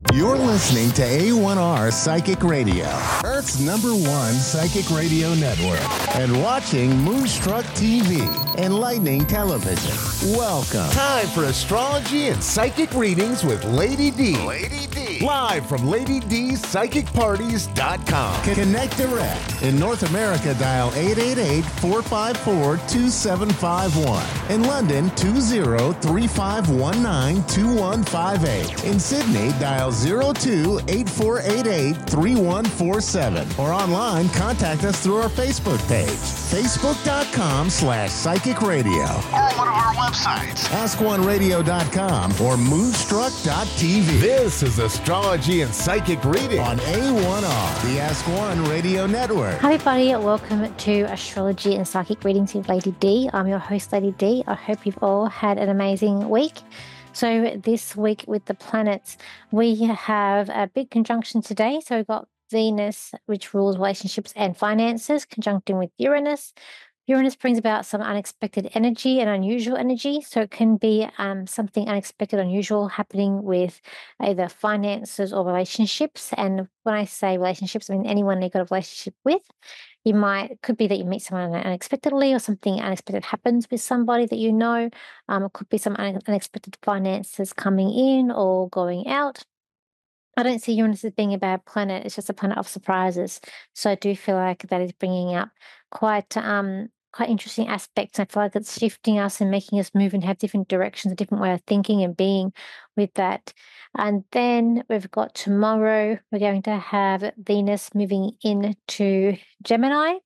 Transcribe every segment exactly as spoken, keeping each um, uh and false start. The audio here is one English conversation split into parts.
You're listening to A one R Psychic Radio, Earth's number one psychic radio network, and watching Moonstruck T V, enlightening television. Welcome. Time for astrology and psychic readings with Lady D. Lady D. Live from Lady D's Psychic Parties dot com. Connect direct. In North America, dial eight eight eight, four five four, two seven five one. In London, two zero three five one nine, two one five eight. In Sydney, dial zero two eight four eight eight three one four seven. Or online, contact us through our Facebook page, facebook.com slash psychic radio. Or one of our websites, ask one radio dot com or moonstruck dot t v. This is Astrology and Psychic Reading on A one R, the Ask One Radio Network. Hi everybody, welcome to Astrology and Psychic Readings with Lady D. I'm your host, Lady D. I hope you've all had an amazing week. So this week with the planets, we have a big conjunction today. So we've got Venus, which rules relationships and finances, conjuncting with Uranus. Uranus brings about some unexpected energy and unusual energy. So it can be um, something unexpected, unusual happening with either finances or relationships. And when I say relationships, I mean anyone you've got a relationship with. You might, it could be that you meet someone unexpectedly or something unexpected happens with somebody that you know. Um, it could be some un- unexpected finances coming in or going out. I don't see Uranus as being a bad planet. It's just a planet of surprises. So I do feel like that is bringing up quite um quite interesting aspects. I feel like it's shifting us and making us move and have different directions, a different way of thinking and being with that. And then we've got tomorrow, we're going to have Venus moving into Gemini.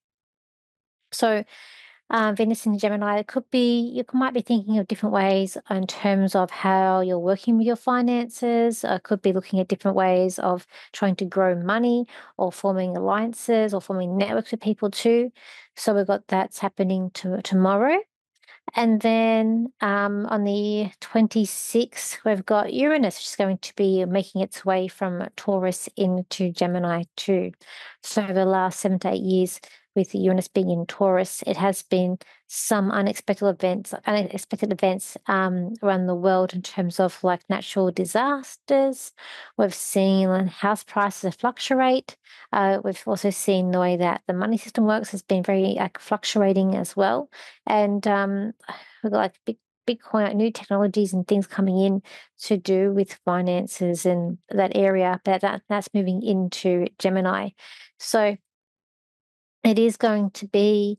So uh, Venus in Gemini, it could be, you might be thinking of different ways in terms of how you're working with your finances. It could be looking at different ways of trying to grow money or forming alliances or forming networks with people too. So we've got that's happening to, tomorrow. And then um, on the twenty-sixth, we've got Uranus, which is going to be making its way from Taurus into Gemini too. So over the last seven to eight years, with Uranus being in Taurus, it has been some unexpected events, unexpected events um, around the world in terms of like natural disasters. We've seen house prices fluctuate. Uh, we've also seen the way that the money system works has been very like, fluctuating as well. And um, we've got like big Bitcoin, like new technologies and things coming in to do with finances and that area, but that, that's moving into Gemini. So it is going to be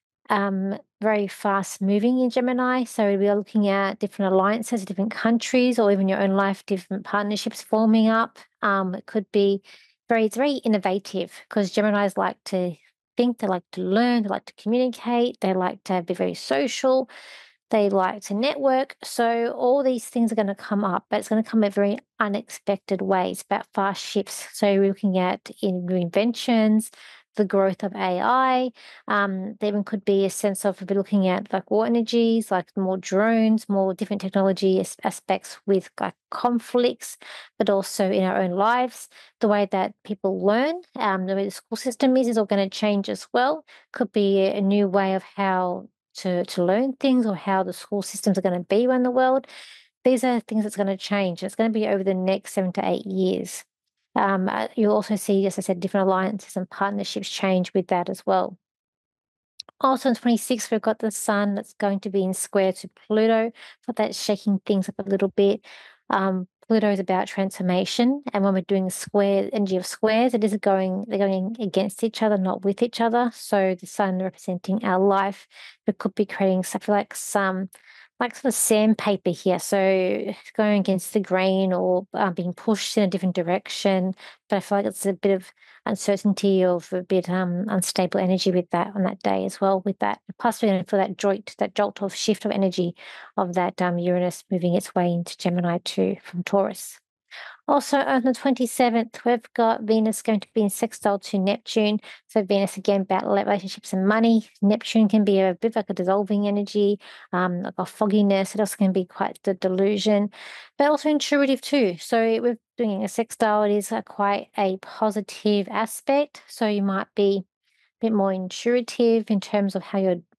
um, very fast moving in Gemini. So we are looking at different alliances, different countries, or even your own life, different partnerships forming up. Um, it could be very, it's very innovative because Geminis like to think, they like to learn, they like to communicate, they like to be very social, they like to network. So all these things are going to come up, but it's going to come in very unexpected ways, about fast shifts. So we're looking at in new inventions, the growth of A I. Um, there even could be a sense of we're looking at like war energies, like more drones, more different technology as- aspects with like conflicts, but also in our own lives. The way that people learn, um, the way the school system is, is all going to change as well. Could be a new way of how to, to learn things or how the school systems are going to be around the world. These are things that's going to change. It's going to be over the next seven to eight years. Um, uh, you'll also see, as I said, different alliances and partnerships change with that as well. Also, on twenty-sixth, we've got the Sun that's going to be in square to Pluto, so that's shaking things up a little bit. Um, Pluto is about transformation, and when we're doing the square energy of squares, it is going they're going against each other, not with each other. So the Sun representing our life, it could be creating something like some like sort of sandpaper here. So it's going against the grain or uh, being pushed in a different direction. But I feel like it's a bit of uncertainty of a bit um unstable energy with that on that day as well with that. Plus we're going to feel that jolt, that jolt of shift of energy of that um Uranus moving its way into Gemini too from Taurus. Also on the twenty-seventh, we've got Venus going to be in sextile to Neptune. So Venus again about relationships and money. Neptune can be a bit like a dissolving energy, um, like a fogginess. It also can be quite the delusion, but also intuitive too. So we're doing a sextile. It is a quite a positive aspect. So you might be a bit more intuitive in terms of how you're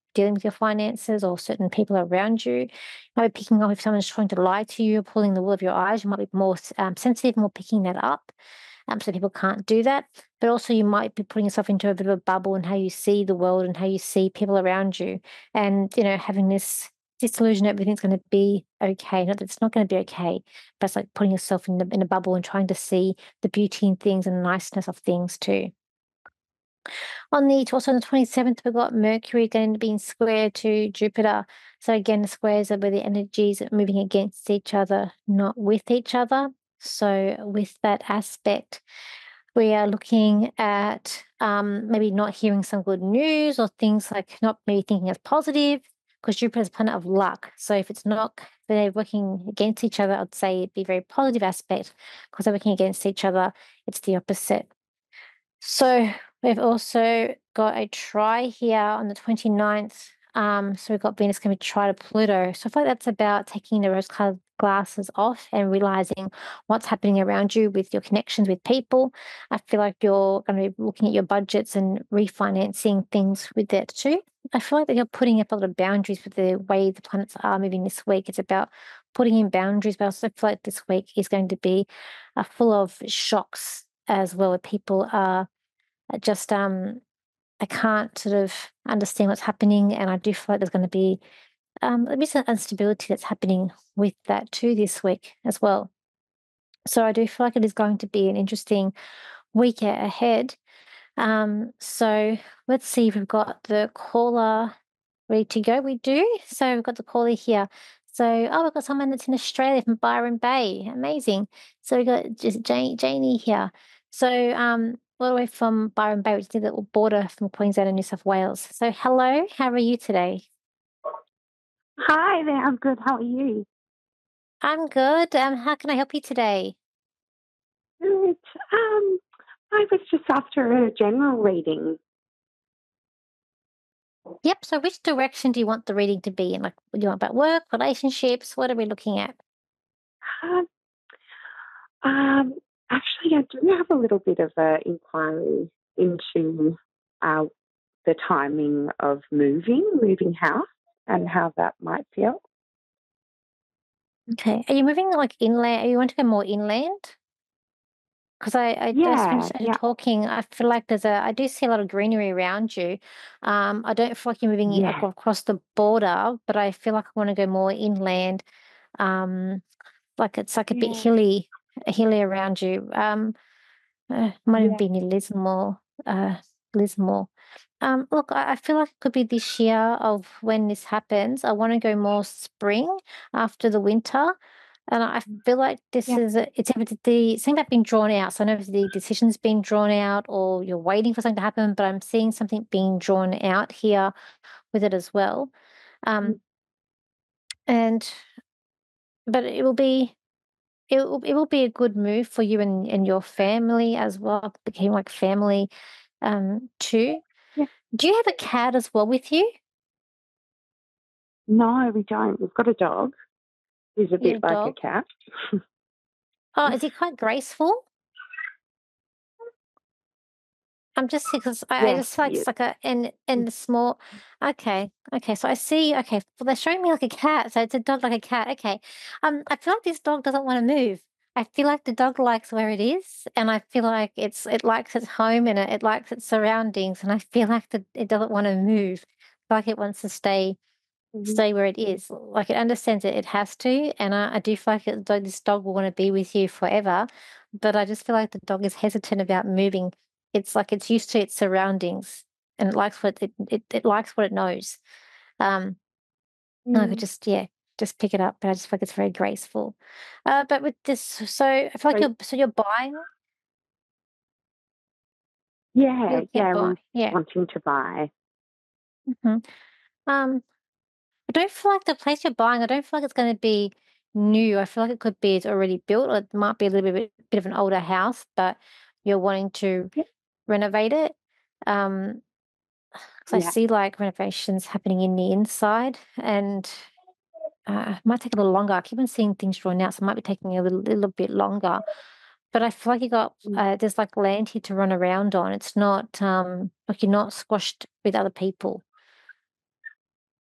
dealing with your finances or certain people around you. You might be picking up if someone's trying to lie to you or pulling the wool of your eyes. You might be more um, sensitive, more picking that up. Um, so people can't do that. But also you might be putting yourself into a bit of a bubble in how you see the world and how you see people around you. And, you know, having this disillusion everything's going to be okay. Not that it's not going to be okay, but it's like putting yourself in, the, in a bubble and trying to see the beauty in things and the niceness of things too. On the also on the twenty-seventh, we've got Mercury going to be in square to Jupiter. So again, the squares are where the energies are moving against each other, not with each other. So with that aspect, we are looking at um, maybe not hearing some good news or things like not maybe thinking as positive, because Jupiter is a planet of luck. So if it's not, they're working against each other, I'd say it'd be a very positive aspect. Because they're working against each other, it's the opposite. So we've also got a try here on the twenty-ninth. Um, so we've got Venus going to be try to Pluto. So I feel like that's about taking the rose-colored glasses off and realizing what's happening around you with your connections with people. I feel like you're going to be looking at your budgets and refinancing things with that too. I feel like that you're putting up a lot of boundaries with the way the planets are moving this week. It's about putting in boundaries, but I also feel like this week is going to be uh, full of shocks as well, where people are just um I can't sort of understand what's happening, and I do feel like there's going to be um a bit of instability that's happening with that too this week as well. So I do feel like it is going to be an interesting week ahead. Um, so let's see if we've got the caller ready to go. We do. So we've got the caller here. So, oh, we've got someone that's in Australia from Byron Bay. Amazing. So we've got just Jane, Janie here. So, um, all the way from Byron Bay, which is the little border from Queensland and New South Wales. So, hello, how are you today? Hi there, I'm good. How are you? I'm good. Um, how can I help you today? Good. Um, I was just after a general reading. Yep. So, which direction do you want the reading to be in? Like, do you want about work, relationships? What are we looking at? Um, um, actually, I do have a little bit of an inquiry into uh, the timing of moving, moving house, and how that might feel. Okay. Are you moving like inland? Are you want to go more inland? Because I, I just when Yeah, as you're yeah, talking, I feel like there's a, I do see a lot of greenery around you. Um, I don't feel like you're moving ac- yeah, across the border, but I feel like I want to go more inland. Um, like it's like a bit yeah, hilly, hilly around you. Um, uh, might even yeah. be near Lismore, uh, Lismore. Um, look, I, I feel like it could be this year of when this happens. I want to go more spring after the winter. And I feel like this Yeah. is a, it's either the something that's been drawn out. So I know if the decision's been drawn out or you're waiting for something to happen, but I'm seeing something being drawn out here with it as well. Um, and but it will be it will it will be a good move for you and, and your family as well. Became like family um too. Yeah. Do you have a cat as well with you? No, we don't. We've got a dog who's a You got bit a like a dog? cat. Oh, is he quite graceful? I'm just because I, I Yes, just feel like he it's is. like a in in the small. Okay, okay. So I see. Okay, well they're showing me like a cat, so it's a dog like a cat. Okay, um, I feel like this dog doesn't want to move. I feel like the dog likes where it is, and I feel like it's it likes its home and it, it likes its surroundings, and I feel like that it doesn't want to move. Like it wants to stay Mhm. stay where it is. Like it understands it, it has to, and I, I do feel like it, though this dog will want to be with you forever. But I just feel like the dog is hesitant about moving. It's like it's used to its surroundings, and it likes what it it, it likes what it knows. Um, and I could Mm. just yeah, just pick it up, but I just feel like it's very graceful. Uh, but with this, so I feel like So, you're so you're buying, you're yeah, looking at yeah, buy, we're yeah. wanting to buy. hmm Um, I don't feel like the place you're buying, I don't feel like it's going to be new. I feel like it could be it's already built, or it might be a little bit, bit of an older house, but you're wanting to Yeah, renovate it. Um, because I yeah. see like renovations happening in the inside, and uh, it might take a little longer. I keep on seeing things drawn out, so it might be taking a little, little bit longer. But I feel like you got Mm. uh, there's like land here to run around on. It's not um like you're not squashed with other people.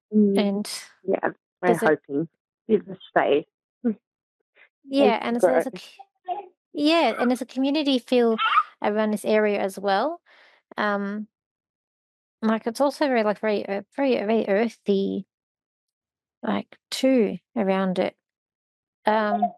Mm, And yeah, we're there's a hoping. Give us faith. Faith yeah, to and there's, grow. there's a c- yeah, and there's a community feel around this area as well. Um, like it's also very like very uh, very very earthy, like too around it. Um,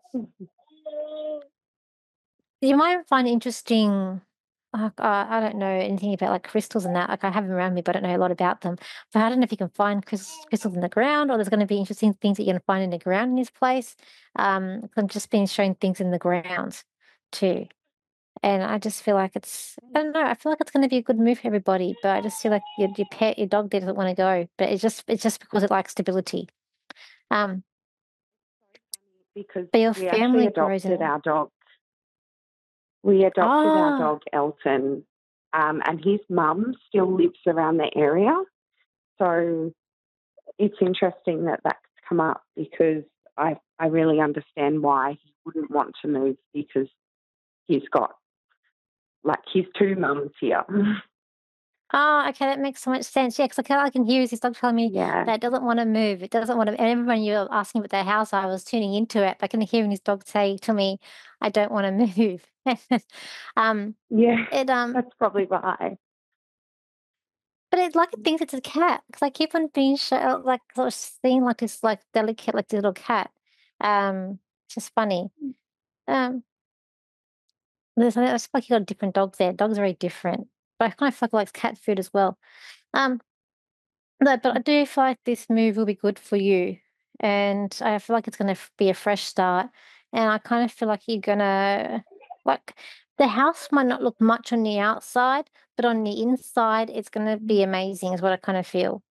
you might find interesting. Like, uh, I don't know anything about like crystals and that. Like I have them around me, but I don't know a lot about them. But I don't know if you can find crystals, crystals in the ground, or there's going to be interesting things that you're going to find in the ground in this place. Um, 'cause I'm just being shown things in the ground too, and I just feel like it's. I don't know. I feel like it's going to be a good move for everybody, but I just feel like your your pet, your dog, there doesn't want to go. But it's just it's just because it likes stability. Um, Because but your we actually family grows in adopted it. our dog. We adopted our Ah, dog Elton, um, and his mum still lives around the area. So it's interesting that that's come up because I I really understand why he wouldn't want to move because he's got like his two mums here. oh, okay, that makes so much sense. Yeah, because I can, I can hear his dog telling me Yeah, that it doesn't want to move. It doesn't want to. And every when you were asking about their house, I was tuning into it. But I can hear his dog say to me, "I don't want to move." um, yeah, it um, that's probably why. but it like it thinks it's a cat because I keep on being show, like sort of seeing like this like delicate like little cat. Um, it's just funny. Um, there's I just feel like you got different dogs there. Dogs are very different, but I kind of feel like it likes cat food as well. Um. No, but I do feel like this move will be good for you. And I feel like it's going to be a fresh start. And I kind of feel like you're going to, like, the house might not look much on the outside, but on the inside, it's going to be amazing, is what I kind of feel.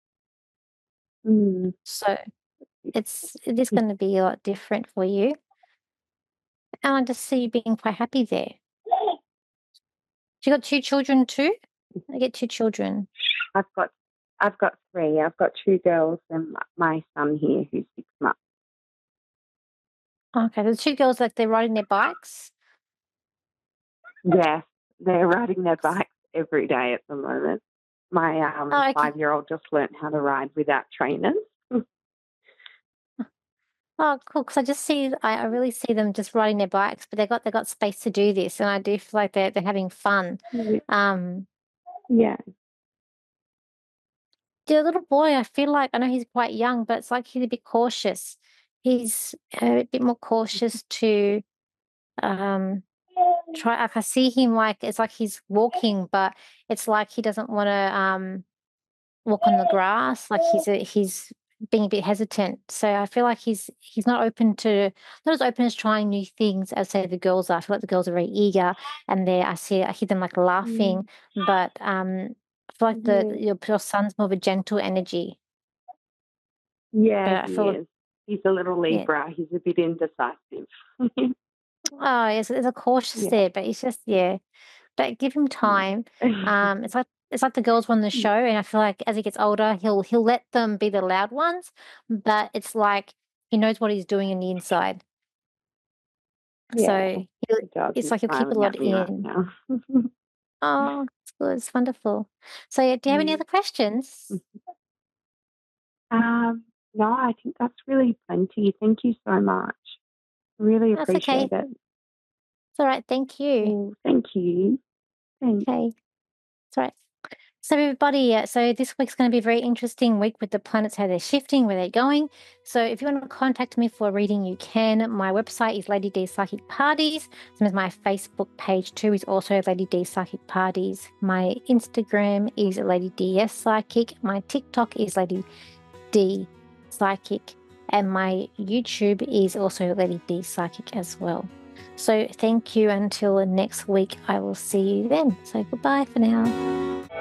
Mm. So it's, it is going to be a lot different for you. And I just see you being quite happy there. You got two children too? I get two children. I've got I've got three. I've got two girls and my son here who's six months. Okay, the two girls, like, they're riding their bikes. Yes, they're riding their bikes every day at the moment. My um, Oh, okay. five-year-old just learnt how to ride without trainers. Oh, cool! Because I just see, I, I really see them just riding their bikes, but they got they got space to do this, and I do feel like they're they're having fun. Um, Yeah. the little boy, I feel like I know he's quite young, but it's like he's a bit cautious. He's a bit more cautious to um try. Like I see him like it's like he's walking, but it's like he doesn't want to um walk on the grass. Like he's a, he's being a bit hesitant. So I feel like he's he's not open to not as open as trying new things as say the girls are. I feel like the girls are very eager and they I see I hear them like Mm. laughing, but um I feel like the Yeah. your, your son's more of a gentle energy. Yeah, But I he feel like is. He's a little yeah. Libra. He's a bit indecisive. Oh, yes, there's a cautious Yeah. there, but it's just yeah. But give him time. Yeah. Um, it's like it's like the girls won the show, and I feel like as he gets older, he'll he'll let them be the loud ones, but it's like he knows what he's doing in the inside. Yeah, So he'll, he does. it's He's like he'll keep a smiling lot at me right in. now. Oh, it's good. It's wonderful. So, yeah, do you have any Mm. other questions? Um, no, I think that's really plenty. Thank you so much. Really That's okay. appreciate it. It's all right. Thank you. Oh, thank you. Thanks. Okay. It's all right. So, everybody, uh, so this week's going to be a very interesting week with the planets, how they're shifting, where they're going. So, if you want to contact me for a reading, you can. My website is Lady D Psychic Parties. So, my Facebook page too is also Lady D Psychic Parties. My Instagram is Lady D S Psychic. My TikTok is Lady D Psychic. And my YouTube is also Lady D Psychic as well. So, thank you. Until next week, I will see you then. So, goodbye for now.